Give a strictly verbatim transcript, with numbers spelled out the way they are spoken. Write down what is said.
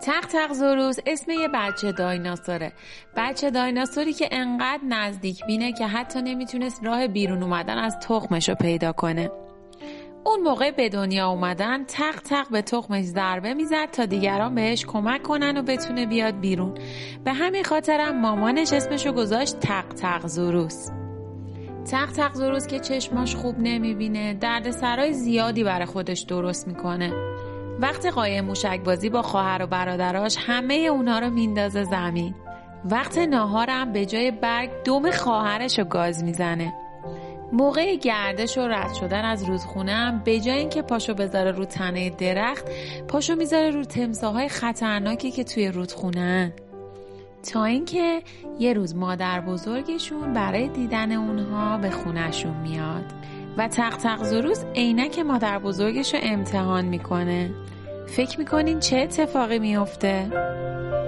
تق تق زروس اسم یه بچه دایناسوره. بچه دایناسوری که انقدر نزدیک بینه که حتی نمیتونست راه بیرون اومدن از تخمشو پیدا کنه. اون موقع به دنیا اومدن تق تق به تخمش ضربه میزد تا دیگران بهش کمک کنن و بتونه بیاد بیرون. به همین خاطرم مامانش اسمشو گذاشت تق تق زروس. تق تق زروس که چشماش خوب نمیبینه دردسرای زیادی برای خودش درست میکنه. وقت قایم موشک بازی با خواهر و برادراش همه اونا رو میندازه زمین. وقت ناهارم به جای برگ دم خواهرش رو گاز میزنه. موقع گردش و رد شدن از رودخونه هم به جای اینکه پاشو بذاره رو تنه درخت، پاشو میذاره رو تمساح‌های خطرناکی که توی رودخونه. تا اینکه یه روز مادر بزرگشون برای دیدن اونها به خونهشون میاد و تق تق زروس عینک مادر بزرگش رو امتحان میکنه. فکر میکنین چه اتفاقی میفته؟